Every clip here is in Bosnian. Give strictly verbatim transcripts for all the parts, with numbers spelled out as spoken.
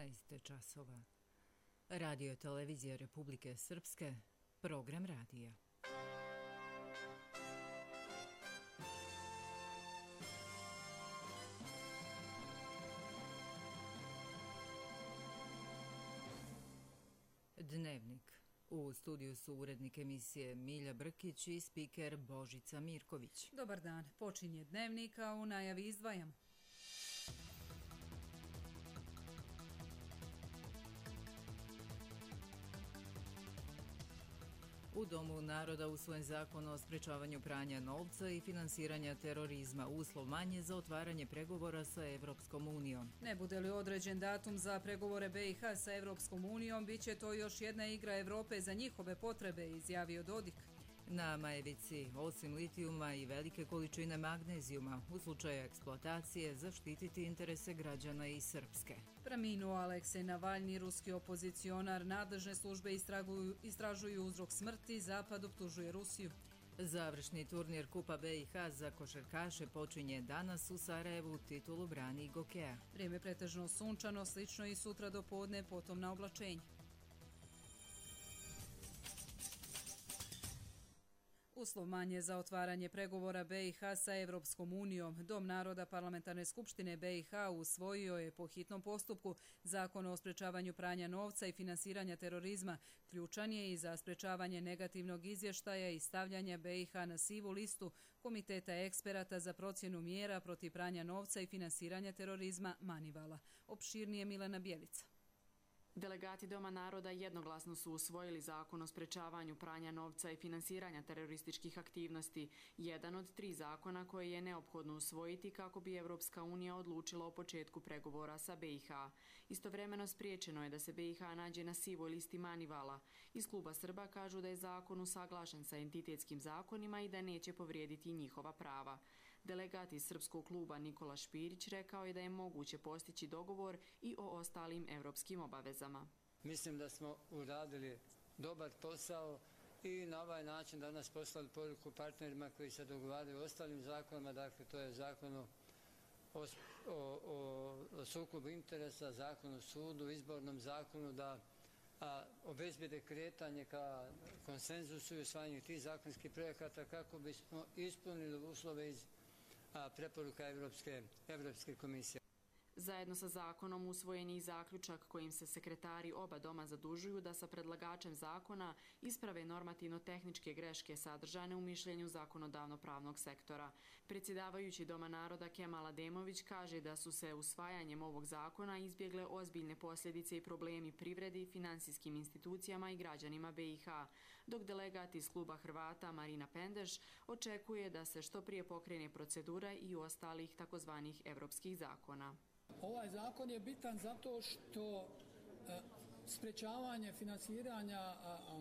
šesnaest časova. Radio televizija Republike Srpske, program radija. Dnevnik. U studiju su urednik emisije Milja Brkić i spiker Božica Mirković. Dobar dan. Počinje Dnevnik, a u najavi izdvajamo. U Domu naroda usvojen zakon o sprečavanju pranja novca i finansiranja terorizma, uslov manje za otvaranje pregovora sa Evropskom unijom. Ne bude li određen datum za pregovore B i H sa Evropskom unijom, bit će to još jedna igra Evrope za njihove potrebe, izjavio Dodik. Na Majevici, osim litijuma i velike količine magnezijuma, u slučaju eksploatacije zaštititi interese građana i Srpske. Preminuo Aleksej Navalni, ruski opozicionar, nadležne službe istražuju, istražuju uzrok smrti, Zapad optužuje Rusiju. Završni turnir Kupa B i H za košarkaše počinje danas u Sarajevu, titulu brani Gokeja. Vrijeme pretežno sunčano, slično i sutra do podne, potom na oblačenje. Uslov manje za otvaranje pregovora B i H sa Evropskom unijom. Dom naroda Parlamentarne skupštine B i H usvojio je po hitnom postupku zakon o sprečavanju pranja novca i finansiranja terorizma. Ključan je i za sprečavanje negativnog izvještaja i stavljanja B i H na sivu listu Komiteta eksperata za procjenu mjera protiv pranja novca i finansiranja terorizma Manivala. Opširnije Milena Bjelica. Delegati Doma naroda jednoglasno su usvojili zakon o sprečavanju pranja novca i finansiranja terorističkih aktivnosti, jedan od tri zakona koje je neophodno usvojiti kako bi Evropska unija odlučila o početku pregovora sa B i H. Istovremeno spriječeno je da se B i H nađe na sivoj listi Manivala. Iz kluba Srba kažu da je zakon usaglašen sa entitetskim zakonima i da neće povrijediti njihova prava. Delegat iz srpskog kluba Nikola Špirić rekao je da je moguće postići dogovor i o ostalim evropskim obavezama. Mislim da smo uradili dobar posao i na ovaj način danas poslali poruku partnerima koji se dogovaraju o ostalim zakonima, dakle to je zakon o, o, o, o sukobu interesa, zakon o sudu, izbornom zakonu, da a, obezbjede kretanje ka konsenzusu i usvajanju tih zakonskih projekata kako bismo ispunili uslove iz a, preporuka Evropske, Evropske komisije. Zajedno sa zakonom usvojen je i zaključak kojim se sekretari oba doma zadužuju da sa predlagačem zakona isprave normativno-tehničke greške sadržane u mišljenju zakonodavno-pravnog sektora. Predsjedavajući Doma naroda Kemal Ademović kaže da su se usvajanjem ovog zakona izbjegle ozbiljne posljedice i problemi privredi, finansijskim institucijama i građanima B i H, dok delegat iz kluba Hrvata Marina Pendeš očekuje da se što prije pokrene procedura i ostalih takozvanih evropskih zakona. Ovaj zakon je bitan zato što e, sprečavanje finansiranja a, a,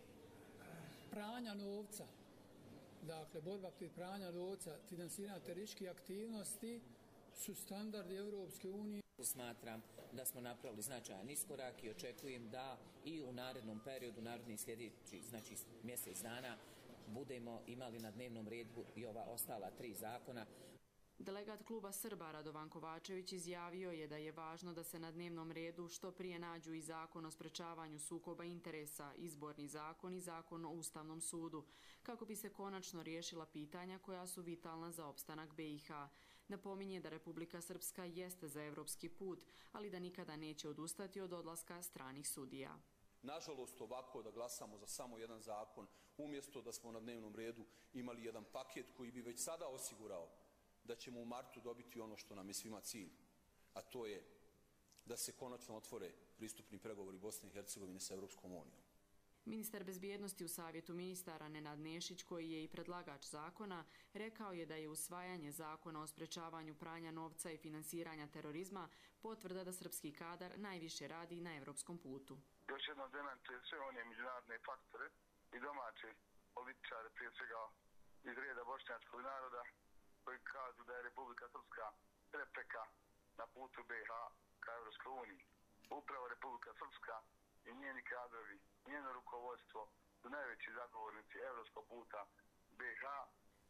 pranja novca, dakle borba protiv pranja novca, finansiranja terorističkih aktivnosti su standardi Evropske unije. Smatram da smo napravili značajan iskorak i očekujem da i u narednom periodu, narednih sljedećih, znači mjesec dana, budemo imali na dnevnom redu i ova ostala tri zakona. Delegat kluba Srba Radovan Kovačević izjavio je da je važno da se na dnevnom redu što prije nađu i zakon o sprečavanju sukoba interesa, izborni zakon i zakon o Ustavnom sudu, kako bi se konačno riješila pitanja koja su vitalna za opstanak B i H. Napominje da Republika Srpska jeste za evropski put, ali da nikada neće odustati od odlaska stranih sudija. Nažalost, ovako da glasamo za samo jedan zakon, umjesto da smo na dnevnom redu imali jedan paket koji bi već sada osigurao da ćemo u martu dobiti ono što nam je svima cilj, a to je da se konačno otvore pristupni pregovori Bosne i Hercegovine sa Evropskom unijom. Ministar bezbjednosti u Savjetu ministara Nenad Nešić, koji je i predlagač zakona, rekao je da je usvajanje zakona o sprečavanju pranja novca i finansiranja terorizma potvrda da srpski kadar najviše radi na evropskom putu. Još jednom dementuje sve one međunarodne faktore i domaće političare, prije svega iz reda bošnjačkog naroda, koji kažu da je Republika Srpska prepreka na putu B i H ka Evropskoj uniji. Upravo Republika Srpska i njeni kadrovi, njeno rukovodstvo su najveći zagovornici evropskog puta B i H.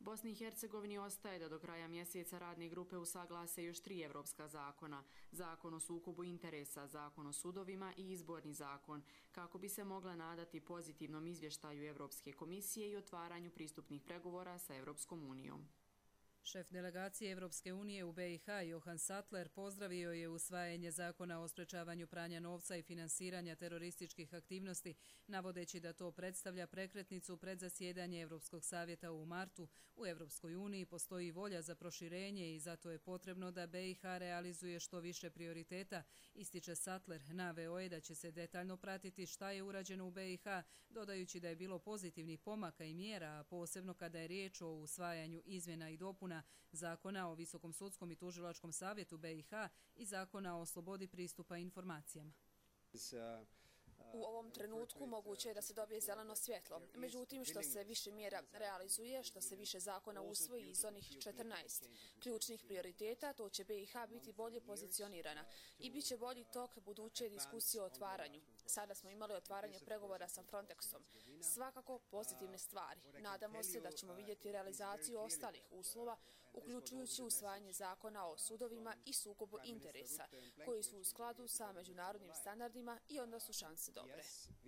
Bosni i Hercegovini ostaje da do kraja mjeseca radne grupe usaglase još tri evropska zakona, zakon o sukobu interesa, zakon o sudovima i izborni zakon, kako bi se mogla nadati pozitivnom izvještaju Evropske komisije i otvaranju pristupnih pregovora sa Evropskom unijom. Šef delegacije Evropske unije u B i H Johan Sattler pozdravio je usvajanje zakona o sprečavanju pranja novca i finansiranja terorističkih aktivnosti, navodeći da to predstavlja prekretnicu pred zasjedanje Evropskog savjeta u martu. U Evropskoj uniji postoji volja za proširenje i zato je potrebno da B i H realizuje što više prioriteta, ističe Sattler. Naveo je da će se detaljno pratiti šta je urađeno u B i H, dodajući da je bilo pozitivnih pomaka i mjera, a posebno kada je riječ o usvajanju izmjena i dopuna Zakona o Visokom sudskom i tužilačkom savjetu B i H i Zakona o slobodi pristupa informacijama. U ovom trenutku moguće je da se dobije zeleno svjetlo. Međutim, što se više mjera realizuje, što se više zakona usvoji iz onih četrnaest ključnih prioriteta, to će B i H biti bolje pozicionirana i bit će bolji tok buduće diskusije o otvaranju. Sada smo imali otvaranje pregovora sa Frontexom. Svakako pozitivne stvari. Nadamo se da ćemo vidjeti realizaciju ostalih uslova, uključujući usvajanje zakona o sudovima i sukobu interesa, koji su u skladu sa međunarodnim standardima i onda su šanse dobre.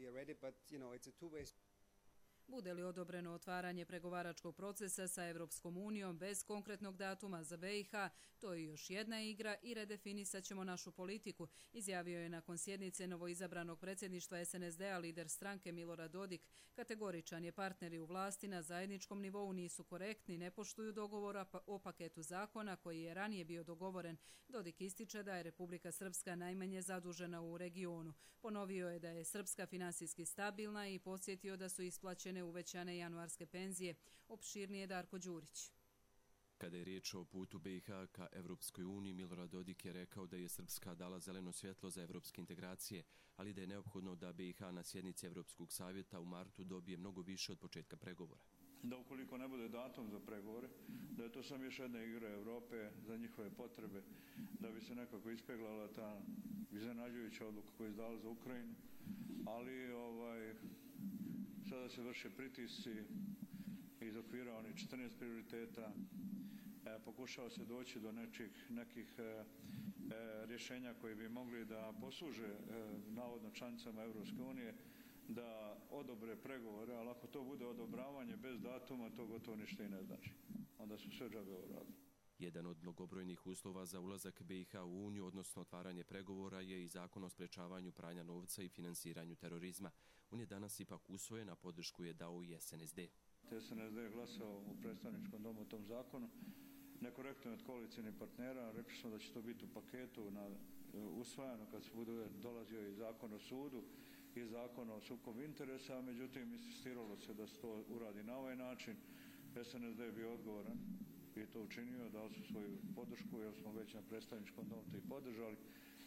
Bude li odobreno otvaranje pregovaračkog procesa sa Evropskom unijom bez konkretnog datuma za B i H, to je još jedna igra i redefinisat ćemo našu politiku, izjavio je nakon sjednice novoizabranog predsjedništva S N S D-a lider stranke Milorad Dodik. Kategoričan je, partneri u vlasti na zajedničkom nivou nisu korektni, ne poštuju dogovora o paketu zakona koji je ranije bio dogovoren. Dodik ističe da je Republika Srpska najmanje zadužena u regionu. Ponovio je da je Srpska finansijski stabilna i podsjetio da su isplaćene uvećane januarske penzije. Opširnije Darko Đurić. Kada je riječ o putu B i H ka Evropskoj uniji, Milorad Dodik je rekao da je Srpska dala zeleno svjetlo za evropske integracije, ali da je neophodno da B i H na sjednici Evropskog savjeta u martu dobije mnogo više od početka pregovora. Da ukoliko ne bude datum za pregovore, da je to samo još jedna igra Evrope za njihove potrebe, da bi se nekako ispeglala ta iznenađujuća odluka koju je izdala za Ukrajinu, ali ovaj, sada se vrše pritisci iz okvira onih četrnaest prioriteta, e, pokušava se doći do nečih, nekih e, e, rješenja koji bi mogli da posluže e, navodno članicama Evropske unije da odobre pregovore, ali ako to bude odobravanje bez datuma, to gotovo ništa i ne znači. Onda su sve džabe uradili. Jedan od mnogobrojnih uslova za ulazak B i H u Uniju, odnosno otvaranje pregovora, je i zakon o sprečavanju pranja novca i finansiranju terorizma. On je danas ipak usvojen, a podršku je dao i S N S D. S N S D je glasao u predstavničkom domu o tom zakonu. Nekorektno je od koalicijnih partnera. Rekli smo da će to biti u paketu na, usvajano kad se bude dolazio i zakon o sudu i zakon o sukobu interesa, međutim insistiralo se da se to uradi na ovaj način. S N S D je bio odgovoran i to učinio, dao su svoju podršku, jer smo već na predstavničkom domu to i podržali.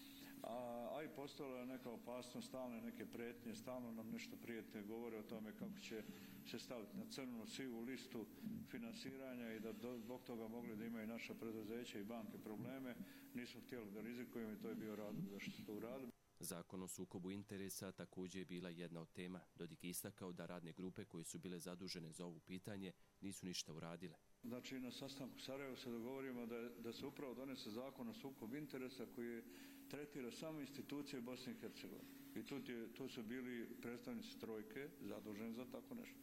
A, a i postojala je neka opasnost, stalne neke pretnje, stalno nam nešto prijete govore o tome kako će se staviti na crnu, sivu listu finansiranja i da do, zbog toga mogli da imaju naša preduzeća i banke probleme. Nismo htjeli da rizikujemo i to je bio razlog zašto su to uradili. Zakon o sukobu interesa također je bila jedna od tema. Dodik je istakao da radne grupe koje su bile zadužene za ovo pitanje nisu ništa uradile. Znači na sastanku Sarajevo se dogovorimo da, da se upravo donese zakon o sukobu interesa koji tretira samo institucije Bosne i Hercegovine. I tu, je, tu su bili predstavnici trojke zaduženi za tako nešto.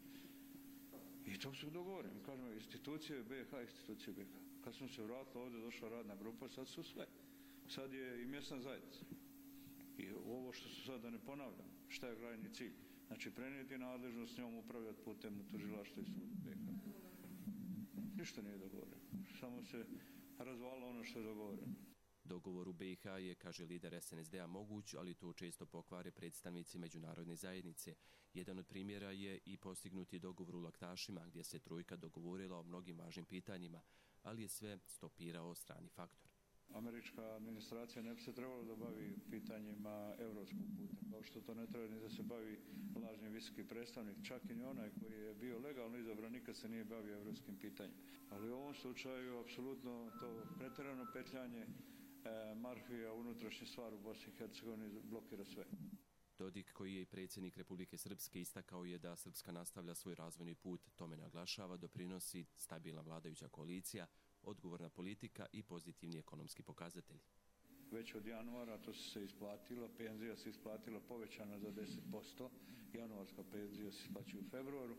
I to su dogovorili. Kažemo, institucije B i H, institucije B i H. Kad smo se vratili ovdje, došla radna grupa, sad su sve. Sad je i mjesna zajednica. I ovo što su sad, da ne ponavljam, šta je krajnji cilj? Znači, prenijeti nadležnost, s njom upravljati putem tužilaštva i suda B i H. Ništa nije dogovoreno. Samo se razvalilo ono što je dogovoreno. Dogovor u B i H je, kaže lider S N S D-a, moguć, ali to često pokvare predstavnici međunarodne zajednice. Jedan od primjera je i postignuti dogovor u Laktašima, gdje se trojka dogovorila o mnogim važnim pitanjima, ali je sve stopirao strani faktor. Američka administracija ne bi se trebala da bavi pitanjima evropskog puta, kao što to ne treba ni da se bavi lažni visoki predstavnik, čak i onaj koji je bio legalno izabran, nikad se nije bavio evropskim pitanjima. Ali u ovom slučaju, apsolutno, to pretjerano petljanje e, Marfija unutrašnje stvari u Bosni i Hercegovini blokira sve. Dodik, koji je i predsjednik Republike Srpske, istakao je da Srpska nastavlja svoj razvojni put, tome naglašava, doprinosi stabilna vladajuća koalicija, odgovorna politika i pozitivni ekonomski pokazatelji. Već od januara to se isplatilo, penzija se isplatila povećana za deset posto, januarska penzija se isplaćuje u februaru,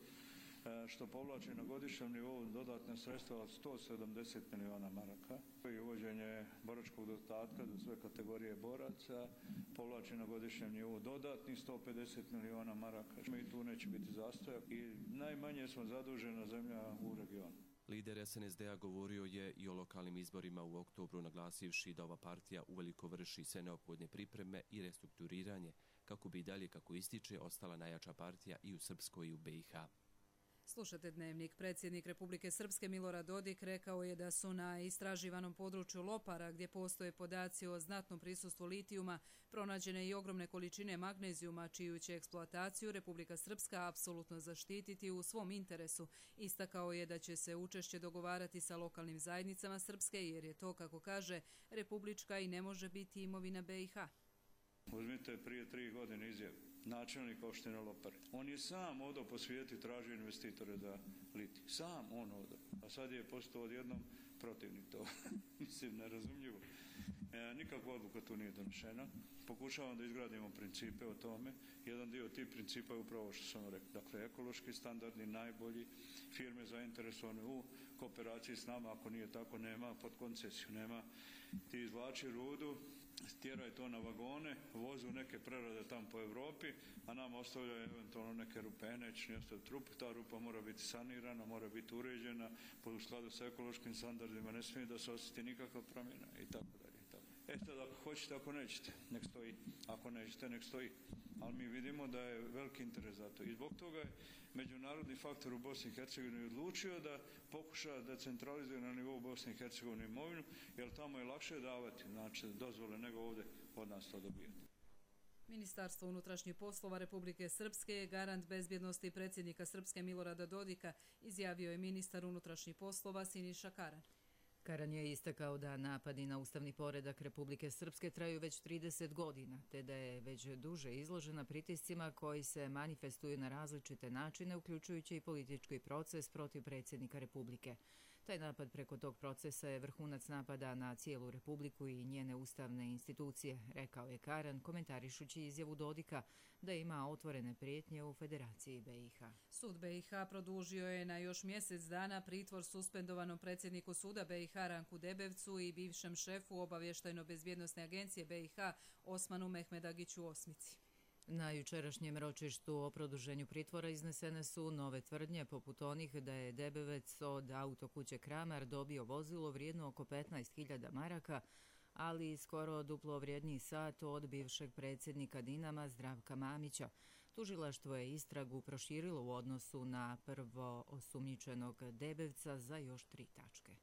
što povlači na godišnjem nivou dodatne sredstva od sto sedamdeset miliona maraka. I uvođenje boračkog dodatka za sve kategorije boraca povlači na godišnjem nivou dodatnih sto pedeset miliona maraka. I tu neće biti zastoja i najmanje smo zadužena zemlja u regionu. Lider S N S D-a govorio je i o lokalnim izborima u oktobru, naglasivši da ova partija uveliko vrši sve neophodne pripreme i restrukturiranje kako bi i dalje, kako ističe, ostala najjača partija i u Srpskoj i u B i H. Slušate Dnevnik. Predsjednik Republike Srpske Milorad Dodik rekao je da su na istraživanom području Lopara, gdje postoje podaci o znatnom prisustvu litijuma, pronađene i ogromne količine magnezijuma, čiju će eksploataciju Republika Srpska apsolutno zaštititi u svom interesu. Istakao je da će se učešće dogovarati sa lokalnim zajednicama Srpske, jer je to, kako kaže, republička i ne može biti imovina B i H. Uzmite prije tri godine izjavu načelnik opštine Lopare. On je sam odao po svijetu i tražio investitore za litij. Sam on odao. A sad je postao odjednom protivnik toga. Mislim, nerazumljivo. E, nikakva odluka tu nije donešena. Pokušavam da izgradimo principe o tome. Jedan dio tih principa je upravo što sam rekao. Dakle, ekološki standardi, najbolji, firme zainteresovane u kooperaciji s nama, ako nije tako, nema pod koncesiju, nema. Ti izvlači rudu, tjeraj to na vagone, vozu neke prerade tam po Evropi, a nam ostavljaju eventualno neke rupe, neće ostati trup. Ta rupa mora biti sanirana, mora biti uređena, u skladu sa ekološkim standardima, ne smije da se osjeti nikakva promjena i tako dalje. E sad, ako hoćete, ako nećete, nek stoji. Ako nećete, nek stoji. Ali mi vidimo da je veliki interes za to. I zbog toga je međunarodni faktor u Bosni i Hercegovini odlučio da pokuša da centralizuje na nivou Bosne i Hercegovine imovinu, jer tamo je lakše davati, znači, dozvole nego ovdje od nas to dobijati. Ministarstvo unutrašnjih poslova Republike Srpske je garant bezbjednosti predsjednika Srpske Milorada Dodika, izjavio je ministar unutrašnjih poslova Siniša Karan. Karan je istakao da napadi na ustavni poredak Republike Srpske traju već trideset godina, te da je već duže izložena pritiscima koji se manifestuju na različite načine, uključujući i politički proces protiv predsjednika Republike. Taj napad preko tog procesa je vrhunac napada na cijelu Republiku i njene ustavne institucije, rekao je Karan, komentarišući izjavu Dodika da ima otvorene prijetnje u Federaciji B i H. Sud B i H produžio je na još mjesec dana pritvor suspendovanom predsjedniku suda B i H Ranku Debevcu i bivšem šefu obavještajno-bezbjednosne agencije B i H Osmanu Mehmedagiću Osmici. Na jučerašnjem ročištu o produženju pritvora iznesene su nove tvrdnje, poput onih da je Debevec od autokuće Kramar dobio vozilo vrijedno oko petnaest hiljada maraka, ali i skoro duplo vrijedniji sat od bivšeg predsjednika Dinama Zdravka Mamića. Tužilaštvo je istragu proširilo u odnosu na prvo osumnjičenog Debevca za još tri tačke.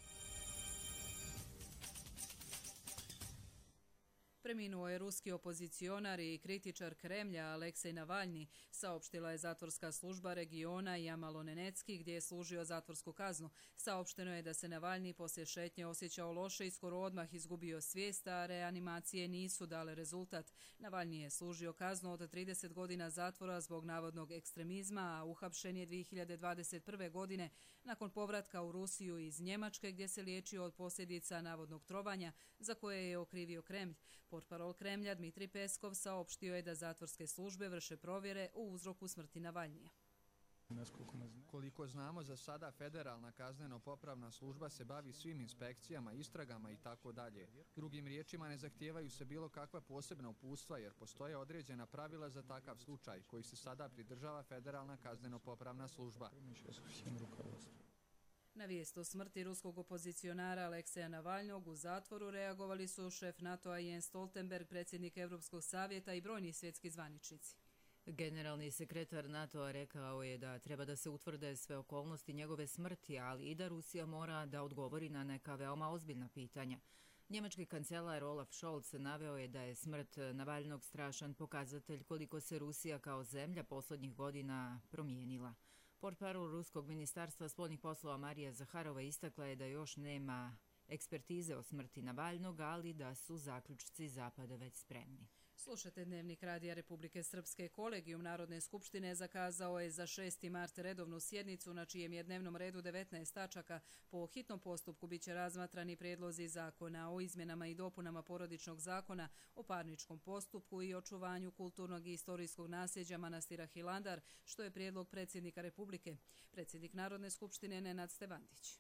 Preminuo je ruski opozicionar i kritičar Kremlja Aleksej Navalni, saopštila je zatvorska služba regiona Jamalo-Nenecki gdje je služio zatvorsku kaznu. Saopšteno je da se Navalni poslije šetnje osjećao loše i skoro odmah izgubio svijest, a reanimacije nisu dale rezultat. Navalni je služio kaznu od trideset godina zatvora zbog navodnog ekstremizma, a uhapšen je dvije hiljade dvadeset prve. godine nakon povratka u Rusiju iz Njemačke gdje se liječio od posljedica navodnog trovanja za koje je okrivio Kremlj. Portparol Kremlja Dmitrij Peskov saopštio je da zatvorske službe vrše provjere u uzroku smrti Navalnija. Koliko znamo, za sada Federalna kazneno-popravna služba se bavi svim inspekcijama, istragama i tako dalje. Drugim riječima, ne zahtijevaju se bilo kakva posebna uputstva jer postoje određena pravila za takav slučaj koji se sada pridržava Federalna kazneno-popravna služba. Na vijest o smrti ruskog opozicionara Alekseja Navalnog u zatvoru reagovali su šef NATO-a Jens Stoltenberg, predsjednik Europskog savjeta i brojni svjetski zvaničnici. Generalni sekretar NATO-a rekao je da treba da se utvrde sve okolnosti njegove smrti, ali i da Rusija mora da odgovori na neka veoma ozbiljna pitanja. Njemački kancelar Olaf Scholz naveo je da je smrt Navalnog strašan pokazatelj koliko se Rusija kao zemlja posljednjih godina promijenila. Portparol Ruskog ministarstva spoljnih poslova Marija Zaharova istakla je da još nema ekspertize o smrti Navalnog, ali da su zaključci Zapada već spremni. Slušate Dnevnik Radija Republike Srpske. Kolegijum Narodne skupštine zakazao je za šesti mart redovnu sjednicu na čijem je dnevnom redu devetnaest tačaka. Po hitnom postupku biće razmatrani prijedlozi zakona o izmjenama i dopunama porodičnog zakona, o parničkom postupku i očuvanju kulturnog i istorijskog nasljeđa manastira Hilandar, što je prijedlog predsjednika Republike. Predsjednik Narodne skupštine Nenad Stevandić.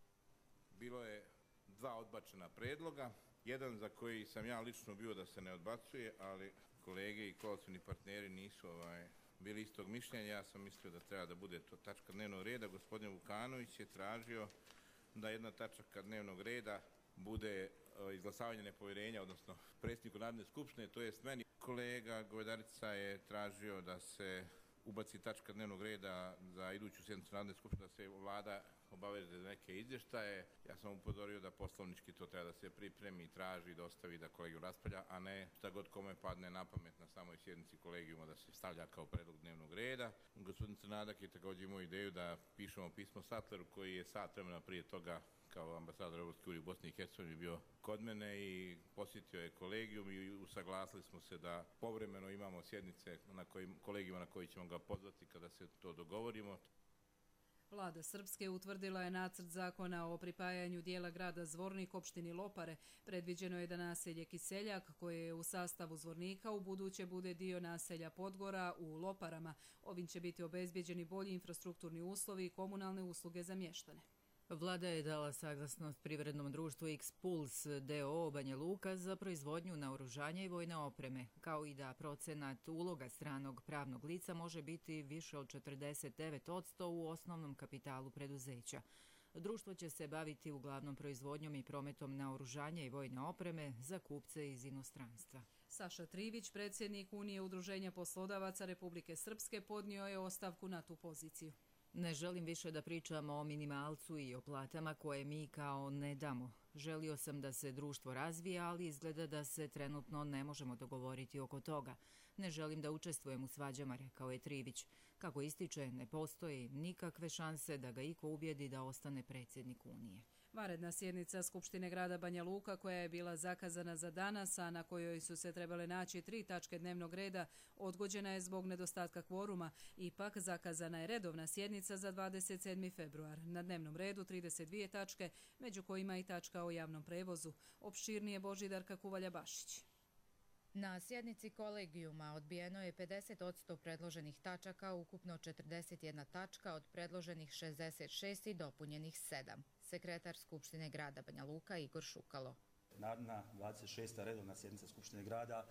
Bilo je dva odbačena predloga. Jedan za koji sam ja lično bio da se ne odbacuje, ali kolege i koalicijni partneri nisu ovaj, bili istog mišljenja. Ja sam mislio da treba da bude to tačka dnevnog reda. Gospodin Vukanović je tražio da jedna tačka dnevnog reda bude izglasavanje nepovjerenja, odnosno predsjedniku Narodne skupštine, to jest meni. Kolega Govedarica je tražio da se ubaci tačka dnevnog reda za iduću sjednicu Narodne skupštine, da se vlada obaveze za neke izvještaje. Ja sam upozorio da poslovnički to treba da se pripremi, traži, dostavi, da kolegijum raspravlja, a ne šta god kome padne na pamet na samoj sjednici kolegijuma da se stavlja kao predlog dnevnog reda. Gospodin Crnadak je također imao ideju da pišemo pismo Sattleru, koji je sat vremena prije toga kao ambasador Europske unije u Bosni i Hercegovini bio kod mene i posjetio je kolegijum i usaglasili smo se da povremeno imamo sjednice na kojim, kolegijuma na koji ćemo ga pozvati kada se to dogovorimo. Vlada Srpske utvrdila je nacrt zakona o pripajanju dijela grada Zvornik opštini Lopare. Predviđeno je da naselje Kiseljak, koje je u sastavu Zvornika, u buduće bude dio naselja Podgora u Loparama. Ovim će biti obezbjeđeni bolji infrastrukturni uslovi i komunalne usluge za mještane. Vlada je dala saglasnost privrednom društvu X-Puls d o o Banja Luka za proizvodnju naoružanja i vojne opreme, kao i da procenat uloga stranog pravnog lica može biti više od četrdeset devet posto u osnovnom kapitalu preduzeća. Društvo će se baviti uglavnom proizvodnjom i prometom naoružanja i vojne opreme za kupce iz inostranstva. Saša Trivić, predsjednik Unije udruženja poslodavaca Republike Srpske, podnio je ostavku na tu poziciju. Ne želim više da pričamo o minimalcu i o platama koje mi kao ne damo. Želio sam da se društvo razvija, ali izgleda da se trenutno ne možemo dogovoriti oko toga. Ne želim da učestvujem u svađama, rekao je Trivić. Kako ističe, ne postoji nikakve šanse da ga iko ubijedi da ostane predsjednik Unije. Vanredna sjednica Skupštine grada Banja Luka, koja je bila zakazana za danas, a na kojoj su se trebale naći tri tačke dnevnog reda, odgođena je zbog nedostatka kvoruma. Ipak zakazana je redovna sjednica za dvadeset sedmi februar. Na dnevnom redu trideset dvije tačke, među kojima i tačka o javnom prevozu. Opširnije Božidarka Kuvalja-Bašić. Na sjednici kolegijuma odbijeno je pedeset posto predloženih tačaka, ukupno četrdeset jedna tačka od predloženih šezdeset šest i dopunjenih sedam. Sekretar Skupštine grada Banja Luka Igor Šukalo. Naredna dvadeset šesta redovna sjednica Skupštine grada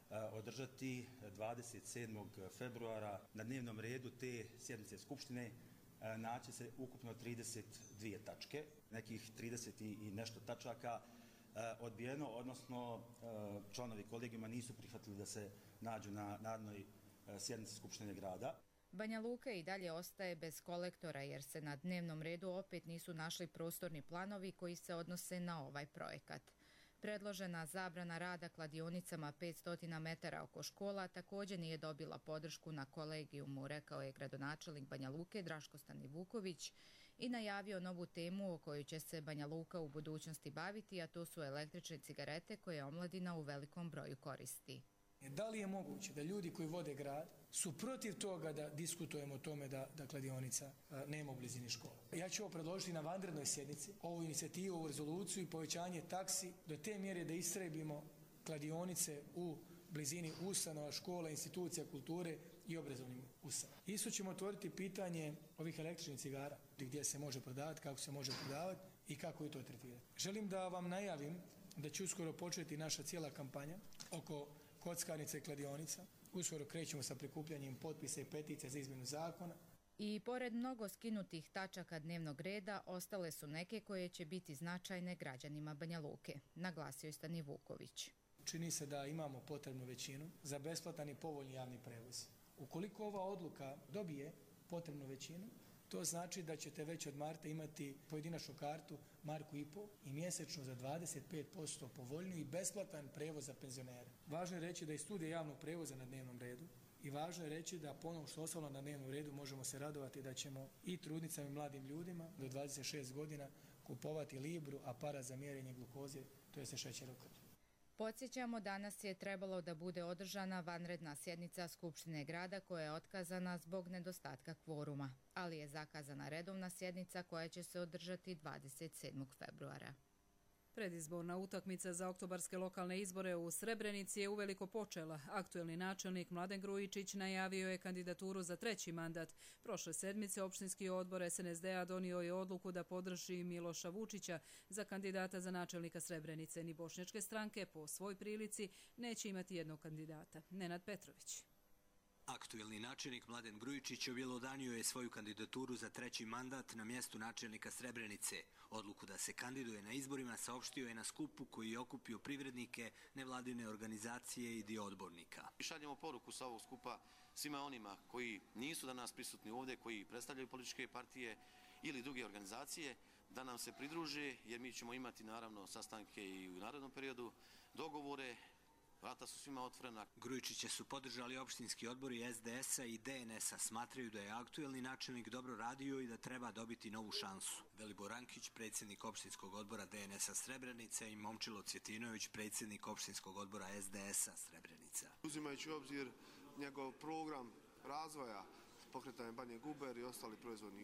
održati dvadeset sedmog februara. Na dnevnom redu te sjednice Skupštine naći se ukupno trideset dvije tačke, nekih trideset i nešto tačaka odbijeno, odnosno članovi kolegijuma nisu prihvatili da se nađu na narodnoj sjednici Skupštine grada. Banja Luka i dalje ostaje bez kolektora jer se na dnevnom redu opet nisu našli prostorni planovi koji se odnose na ovaj projekat. Predložena zabrana rada kladionicama petsto metara oko škola također nije dobila podršku na kolegijumu, rekao je gradonačelnik Banja Luke Draško Stanivuković i najavio novu temu o kojoj će se Banja Luka u budućnosti baviti, a to su električne cigarete koje omladina u velikom broju koristi. Da li je moguće da ljudi koji vode grad su protiv toga da diskutujemo o tome da, da kladionica a, nema u blizini škola? Ja ću ovo predložiti na vanrednoj sjednici, ovu inicijativu, ovu rezoluciju i povećanje taksi do te mjere da istrebimo kladionice u blizini ustanova, škola, institucija kulture i obrazovnih ustanova. Isto ćemo otvoriti pitanje ovih električnih cigara, gdje se može prodavati, kako se može prodavati i kako je to tretirati. Želim da vam najavim da će uskoro početi naša cijela kampanja oko kockarnica i kladionica. Uskoro krećemo sa prikupljanjem potpisa i peticija za izmjenu zakona. I pored mnogo skinutih tačaka dnevnog reda, ostale su neke koje će biti značajne građanima Banja Luke, naglasio je Stanivuković. Čini se da imamo potrebnu većinu za besplatan i povoljni javni prevoz. Ukoliko ova odluka dobije potrebnu većinu, to znači da ćete već od marta imati pojedinačnu kartu marku i pol i mjesečno za dvadeset pet posto povoljniju i besplatan prevoz za penzionere. Važno je reći da je studija javnog prevoza na dnevnom redu i važno je reći da ponovno što ostalo na dnevnom redu možemo se radovati da ćemo i trudnicama i mladim ljudima do dvadeset šest godina kupovati libru, aparat za mjerenje glukoze, to je se šećer u krvi. Podsjećamo, danas je trebalo da bude održana vanredna sjednica Skupštine grada koja je otkazana zbog nedostatka kvoruma, ali je zakazana redovna sjednica koja će se održati dvadeset sedmog februara. Predizborna utakmica za oktobarske lokalne izbore u Srebrenici je uveliko počela. Aktuelni načelnik Mladen Grujičić najavio je kandidaturu za treći mandat. Prošle sedmice opštinski odbor S N S D A donio je odluku da podrži Miloša Vučića za kandidata za načelnika Srebrenice. Ni bošnjačke stranke po svoj prilici neće imati jednog kandidata. Nenad Petrović. Aktuelni načelnik Mladen Grujičić objelodanio je svoju kandidaturu za treći mandat na mjestu načelnika Srebrenice. Odluku da se kandiduje na izborima saopštio je na skupu koji je okupio privrednike, nevladine organizacije i dio odbornika. Šaljemo poruku sa ovog skupa svima onima koji nisu danas prisutni ovdje, koji predstavljaju političke partije ili druge organizacije, da nam se pridruže, jer mi ćemo imati naravno sastanke i u narednom periodu, dogovore. Vrata su svima otvorena. Grujičića su podržali opštinski odbori S D S-a i D N S-a. Smatraju da je aktuelni načelnik dobro radio i da treba dobiti novu šansu. Velibor Ankić, predsjednik opštinskog odbora D N S-a Srebrenica, i Momčilo Cvjetinović, predsjednik opštinskog odbora S D S-a Srebrenica. Uzimajući u obzir njegov program razvoja, pokretanje Banje Guber i ostali proizvodnih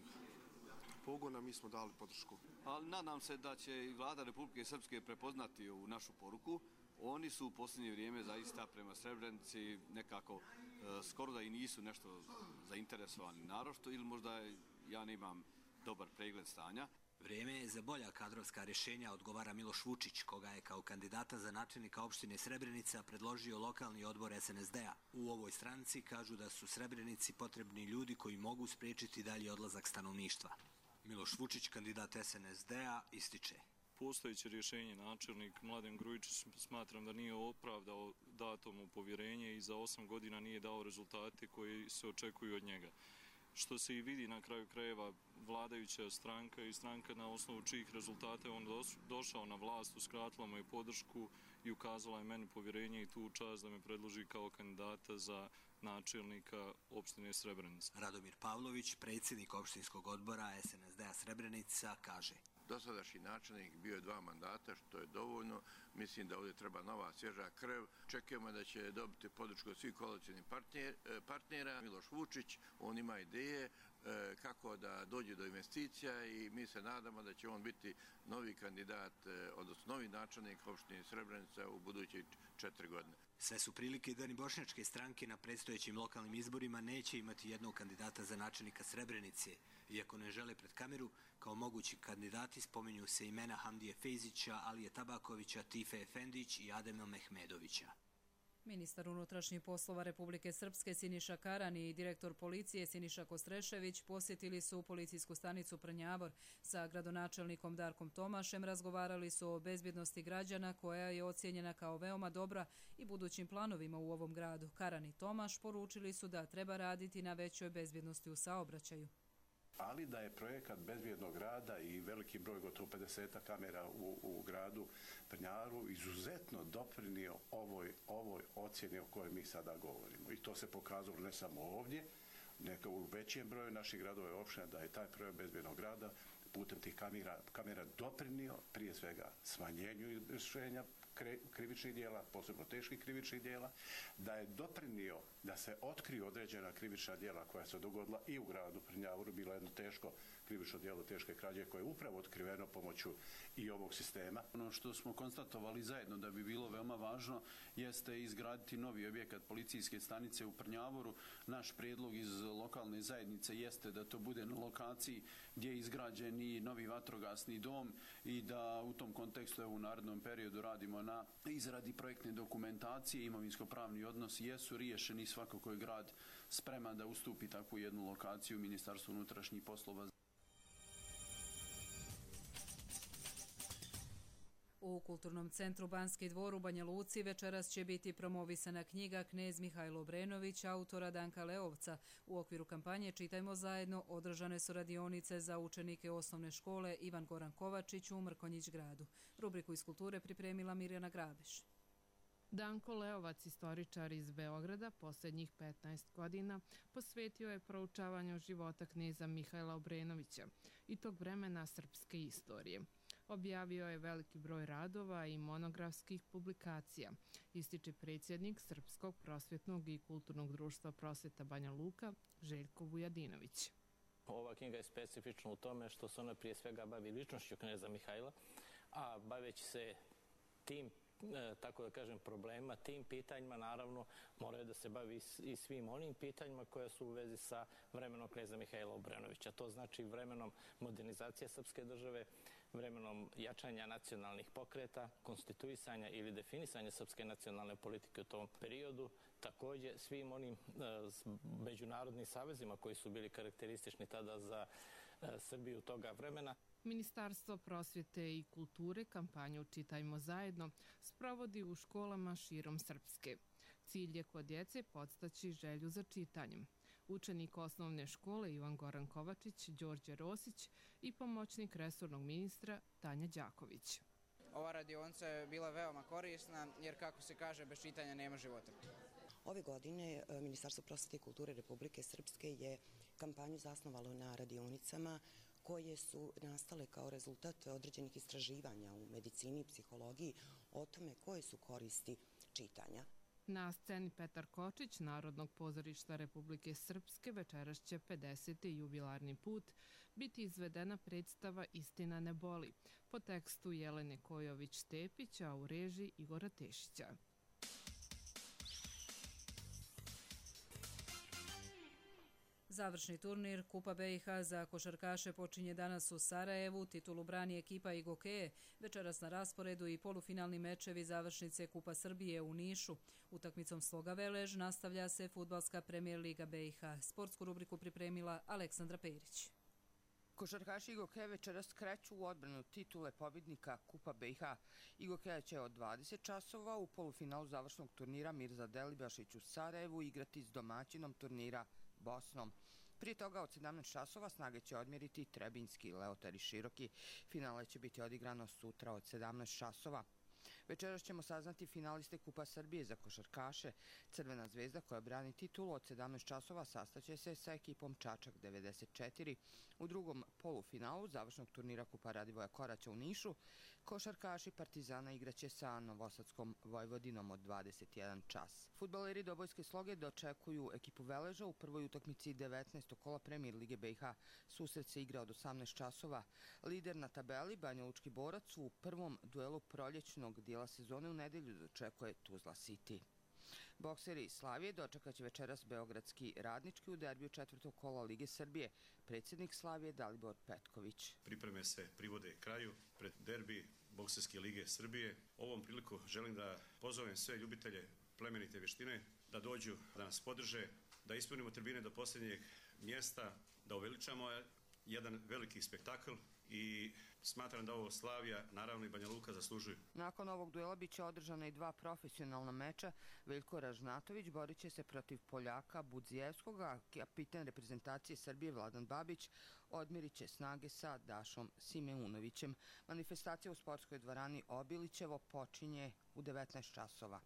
pogona, mi smo dali podršku. Ali nadam se da će i vlada Republike Srpske prepoznati ovu našu poruku. Oni su u posljednje vrijeme zaista prema Srebrenici nekako e, skoro da i nisu nešto zainteresovani naročito, ili možda ja nemam dobar pregled stanja. Vrijeme je za bolja kadrovska rješenja, odgovara Miloš Vučić, koga je kao kandidata za načelnika opštine Srebrenica predložio lokalni odbor S N S D A. U ovoj stranci kažu da su Srebrenici potrebni ljudi koji mogu spriječiti dalji odlazak stanovništva. Miloš Vučić, kandidat S N S D A, ističe: Postojeće rješenje načelnik Mladen Grujičić smatram da nije opravdao dato mu povjerenje i za osam godina nije dao rezultate koji se očekuju od njega. Što se i vidi na kraju krajeva, vladajuća stranka i stranka na osnovu čijih rezultata je on došao na vlast, uskratila mu je podršku i ukazala je meni povjerenje i tu čast da me predloži kao kandidata za načelnika opštine Srebrenica. Radomir Pavlović, predsjednik opštinskog odbora S N S D A Srebrenica, kaže: Dosadašnji načelnik bio je dva mandata, što je dovoljno. Mislim da ovdje treba nova svježa krv. Čekujemo da će dobiti podršku od svih koalicijnih partnera. Miloš Vučić, on ima ideje kako da dođe do investicija i mi se nadamo da će on biti novi kandidat, odnosno novi načelnik opštine Srebrenica u buduće četiri godine. Sve su prilike da ni bošnjačke stranke na predstojećim lokalnim izborima neće imati jednog kandidata za načelnika Srebrenice. Iako ne žele pred kameru, kao mogući kandidati spominju se imena Hamdije Fejzića, Alije Tabakovića, Tife Efendić i Adema Mehmedovića. Ministar unutrašnjih poslova Republike Srpske Siniša Karani i direktor policije Siniša Kostrešević posjetili su policijsku stanicu Prnjavor. Sa gradonačelnikom Darkom Tomašem razgovarali su o bezbjednosti građana koja je ocijenjena kao veoma dobra i budućim planovima u ovom gradu. Karani i Tomaš poručili su da treba raditi na većoj bezbjednosti u saobraćaju. Ali da je projekat bezbjednog grada i veliki broj, gotovo pedeset kamera u, u gradu Prnjaru, izuzetno doprinio ovoj, ovoj ocjeni o kojoj mi sada govorimo. I to se pokazalo ne samo ovdje, nego u većem broju naših gradova i opština, da je taj projekt bezbjednog grada putem tih kamera, kamera doprinio prije svega smanjenju izvršenja krivičnih dijela, posebno teških krivičnih dijela, da je doprinio da se otkriju određena krivična dijela koja se dogodila i u gradu Prnjavoru. Bilo jedno teško krivično dijelo teške krađe koje je upravo otkriveno pomoću i ovog sistema. Ono što smo konstatovali zajedno da bi bilo veoma važno jeste izgraditi novi objekat policijske stanice u Prnjavoru. Naš prijedlog iz lokalne zajednice jeste da to bude na lokaciji gdje je izgrađen i novi vatrogasni dom i da u tom kontekstu u narednom periodu radimo na izradi projektne dokumentacije. Imovinsko-pravni odnosi jesu riješeni, svakako je grad spreman da ustupi takvu jednu lokaciju Ministarstvu unutrašnjih poslova. U Kulturnom centru Banski dvor u Banja Luci večeras će biti promovisana knjiga Knez Mihajlo Obrenović, autora Danka Leovca. U okviru kampanje Čitajmo zajedno održane su radionice za učenike osnovne škole Ivan Goran Kovačić u Mrkonjić gradu. Rubriku iz kulture pripremila Mirjana Grabeš. Danko Leovac, istoričar iz Beograda, posljednjih petnaest godina posvetio je proučavanju života kneza Mihajla Obrenovića i tog vremena srpske istorije. Objavio je veliki broj radova i monografskih publikacija, ističe predsjednik Srpskog prosvjetnog i kulturnog društva Prosvjeta Banja Luka, Željko Vujadinović. Ova knjiga je specifična u tome što se ona prije svega bavi ličnošću kneza Mihajla, a baveći se tim, tako da kažem, problema, tim pitanjima, naravno, moraju da se bavi i svim onim pitanjima koja su u vezi sa vremenom kneza Mihajla Obrenovića. To znači vremenom modernizacije srpske države, vremenom jačanja nacionalnih pokreta, konstituisanja ili definisanja srpske nacionalne politike u tom periodu, također svim onim međunarodnim savezima koji su bili karakteristični tada za Srbiju toga vremena. Ministarstvo prosvjete i kulture kampanju Čitajmo zajedno sprovodi u školama širom Srpske. Cilj je kod djece podstaći želju za čitanjem. Učenik osnovne škole Ivan Goran Kovačić, Đorđe Rosić i pomoćnik resornog ministra Tanja Đaković. Ova radionica je bila veoma korisna jer, kako se kaže, bez čitanja nema života. Ove godine Ministarstvo prosvjete i kulture Republike Srpske je kampanju zasnovalo na radionicama koje su nastale kao rezultat određenih istraživanja u medicini i psihologiji o tome koje su koristi čitanja. Na sceni Petar Kočić, Narodnog pozorišta Republike Srpske, večeras će pedeseti jubilarni put biti izvedena predstava Istina ne boli, po tekstu Jelene Kojović-Tepić, a u režiji Igora Tešića. Završni turnir Kupa B i H za košarkaše počinje danas u Sarajevu. Titulu brani ekipa Igokeje. Večeras na rasporedu i polufinalni mečevi završnice Kupa Srbije u Nišu. Utakmicom Sloga Velež nastavlja se Fudbalska premijer liga B i H. Sportsku rubriku pripremila Aleksandra Perić. Košarkaši Igokeje večeras kreću u odbranu titule pobjednika Kupa B i H. Igokeja će od dvadeset časova u polufinalu završnog turnira Mirza Delibašić u Sarajevu igrati s domaćinom turnira Bosnom. Prije toga od sedamnaest časova snage će odmjeriti Trebinski, Leotar i Široki. Finale će biti odigrano sutra od sedamnaest časova. Večeras ćemo saznati finaliste Kupa Srbije za košarkaše. Crvena zvezda koja brani titulu od sedamnaest časova sastaće se sa ekipom Čačak devedeset četiri. U drugom polufinalu završnog turnira Kupa Radivoja Koraća u Nišu košarkaši Partizana igraće sa Novosadskom Vojvodinom od dvadeset jedan čas. Fudbaleri Dobojske Sloge dočekuju ekipu Veleža u prvoj utakmici devetnaestog kola Premijer lige B i H. Susret se igra od osamnaest časova. Lider na tabeli Banjalučki Borac u prvom duelu proljećnog dijela sezone u nedelju dočekuje Tuzla City. Bokseri iz Slavije dočekat će večeras Beogradski Radnički u derbiju četvrtog kola Lige Srbije. Predsjednik Slavije Dalibor Petković. Pripreme se privode kraju pred derbi Bokserske Lige Srbije. Ovom priliku želim da pozovem sve ljubitelje plemenite vještine da dođu, da nas podrže, da ispunimo tribine do posljednjeg mjesta, da uveličamo jedan veliki spektakl i smatram da ovo Slavija, naravno i Banja Luka zaslužuju. Nakon ovog duela biće održana i dva profesionalna meča. Veljko Ražnatović borit će se protiv Poljaka Budzijevskog, a kapitan reprezentacije Srbije Vladan Babić odmirit će snage sa Dašom Simeunovićem. Manifestacija u sportskoj dvorani Obilićevo počinje u devetnaest časova.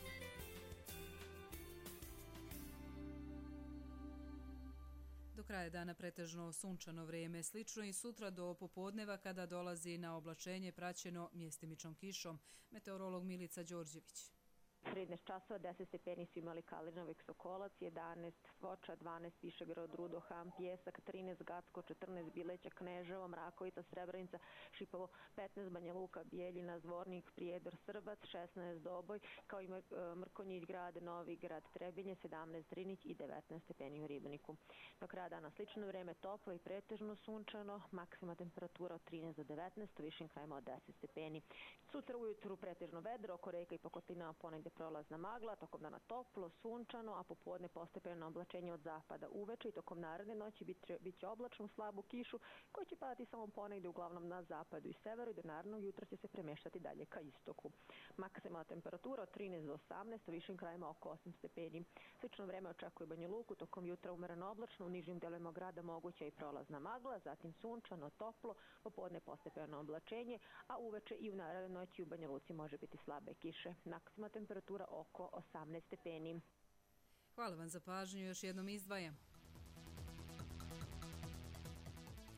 Do kraja dana pretežno sunčano vrijeme, slično i sutra do popodneva kada dolazi na oblačenje praćeno mjestimičnom kišom. Meteorolog Milica Đorđević. trinaest časova, deset stepeni su imali Kalinovik Sokolac, jedanaest Foča, dvanaest Višegrad Rudoham, Pjesak, trinaest Gacko, četrnaest Bileća, Kneževo, Mrakovica, Srebrenica, Šipovo, petnaest Banja Luka, Bijeljina, Zvornik, Prijedor, Srbac, šesnaest Doboj, kao i Mrkonjić grad, Novi grad, Trebinje, sedamnaest Drinić i devetnaest stepeni u Ribniku. Do kraja dana slično vrijeme, toplo i pretežno sunčano, maksima temperatura od trinaest do devetnaest, u višim krajima od deset stepeni. Sutra ujutru pretežno vedro, oko reka i Pokotina ponegde prolazna magla, tokom dana toplo, sunčano, a popodne postepeno oblačenje od zapada uveče i tokom naredne noći bit će oblačnu slabu kišu koja će padati samo ponegde uglavnom na zapadu i severu i do narednog jutra će se premeštati dalje ka istoku. Maksimalna temperatura od trinaest do osamnaest, u višim krajima oko osam stepeni. Slično vreme očekuje Banja Luku, tokom jutra umereno oblačno, u nižim delovima grada moguća i prolazna magla, zatim sunčano, toplo, popodne postepeno oblačenje, a uveče i u narednoj noći u Banja Luci može biti slabe kiše. Maksimalna temperatura oko osamnaest stepeni. Hvala vam za pažnju, još jednom izdvajam.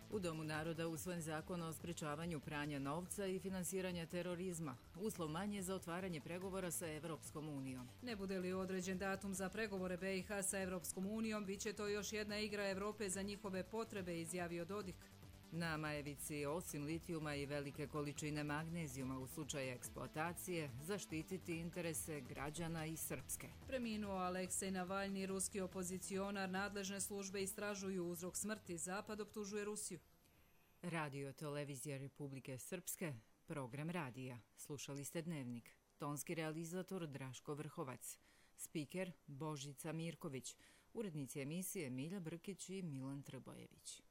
U Domu naroda usvojen zakon o sprečavanju pranja novca i finansiranja terorizma, uslov manje za otvaranje pregovora sa Evropskom unijom. Ne bude li određen datum za pregovore B i H sa Evropskom unijom, bit će to još jedna igra Evrope za njihove potrebe, izjavio Dodik. Na Majevici, osim litijuma i velike količine magnezijuma u slučaju eksploatacije, zaštititi interese građana i Srpske. Preminuo Aleksej Navalni, ruski opozicionar, nadležne službe istražuju uzrok smrti, Zapad optužuje Rusiju. Radio Televizija Republike Srpske, program radija. Slušali ste Dnevnik. Tonski realizator Draško Vrhovac. Spiker Božica Mirković. Urednici emisije Milja Brkić i Milan Trbojević.